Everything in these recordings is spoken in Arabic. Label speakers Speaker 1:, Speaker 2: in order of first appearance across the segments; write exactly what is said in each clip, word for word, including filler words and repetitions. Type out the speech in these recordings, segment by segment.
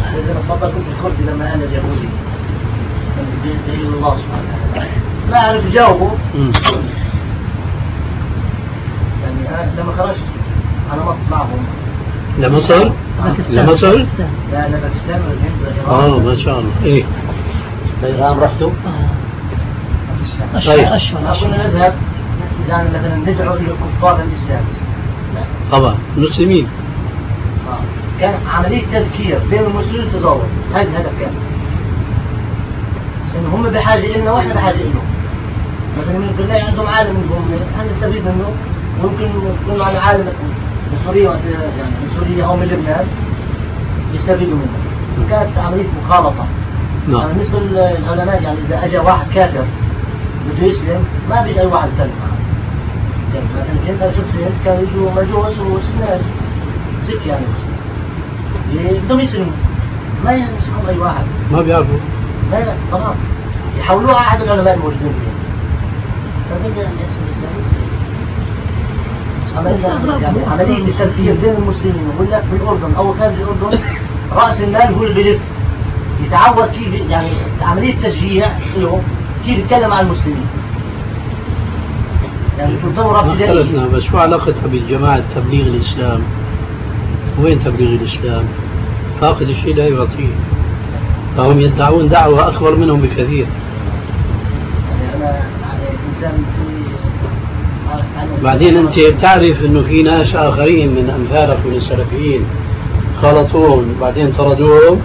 Speaker 1: إذا تفضل كنت دخلت لما أنا اليهودي دليل الله سبحانه وتعالى ما أعرف جاوبه. يعني أنا لما خرجت أنا مط معهم
Speaker 2: لمصر؟ لمصر؟
Speaker 1: لا لا باكستان والهند
Speaker 2: اه ما شاء الله. ايه
Speaker 1: الإيران رحتوا؟
Speaker 2: طيب
Speaker 1: كنا نذهب يعني مثلا ندعو إلى كفار الإسلام
Speaker 2: طبعا مسلمين.
Speaker 1: آه. كان عملية تذكير بين المسلمين والتزاور، هذا الهدف كان إن هم بحاجة إلنا وإحنا بحاجة إلهم. مثلا من بالله عندهم عالم منهم احنا نستفيد منه، ممكن يكون على عالم من سوريا يعني من سوريا أو من لبنان يستفيدوا منه. كانت عملية مخالطة.
Speaker 2: نعم.
Speaker 1: يعني مثل العلماء يعني إذا أجى واحد كافر بده يسلم ما بيجي أي واحد يتكلم معه. يعني مثلا كنت شفت هند كانوا يجوا مجوس وسنان زك يعني بدهم يسلموا ما يمسكهم أي واحد
Speaker 2: ما بيعرفوا.
Speaker 1: لا لا طبعا يحولوها أحد العلماء الموجودين فيها. فبدأ يحسن الإسلام يعني عملية تسلسية بين المسلمين ولا في الأردن أو خارج الأردن رأس المال هو اللي بيلف يتعود كيف يعني عملية تشجيع له كيف يتكلم عن المسلمين. يعني تنظر
Speaker 2: ما اختلفنا بس شو علاقتها بالجماعة تبليغ الإسلام؟ وين تبليغ الإسلام؟ فاقد الشيء لا يعطيه، فهم يدعون دعوة أكبر منهم بكثير.
Speaker 1: يعني أنا إنسان
Speaker 2: بعدين أنت بتعرف أنه في ناس آخرين من أمثالك من السلفيين خلطوهم بعدين طردوهم.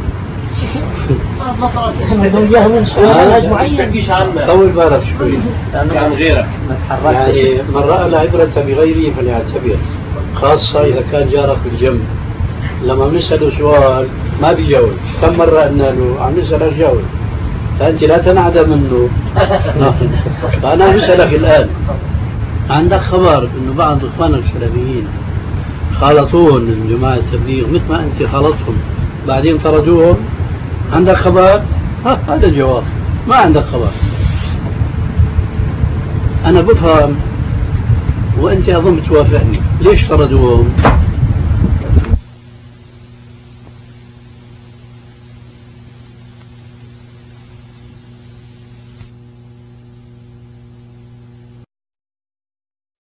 Speaker 2: طول بالك شوي
Speaker 3: عن غيرك
Speaker 2: يعني من رأى العبرة بغيره فليعتبر، خاصة إذا كان جارك بالجنب. لما بنسأله سؤال ما بيجاوب، كم مرة قلنا له عم نسألك جاوب، فأنت لا تنعدى منه. فأنا بسألك الآن، عندك خبر إنه بعض إخوانك السلفيين خالطوهم من جماعة التبليغ مثل ما أنت خالطهم بعدين طردوهم؟ عندك خبر؟ ها هذا الجواب. ما عندك خبر. أنا بفهم وأنت أظن توافقني، ليش طردوهم؟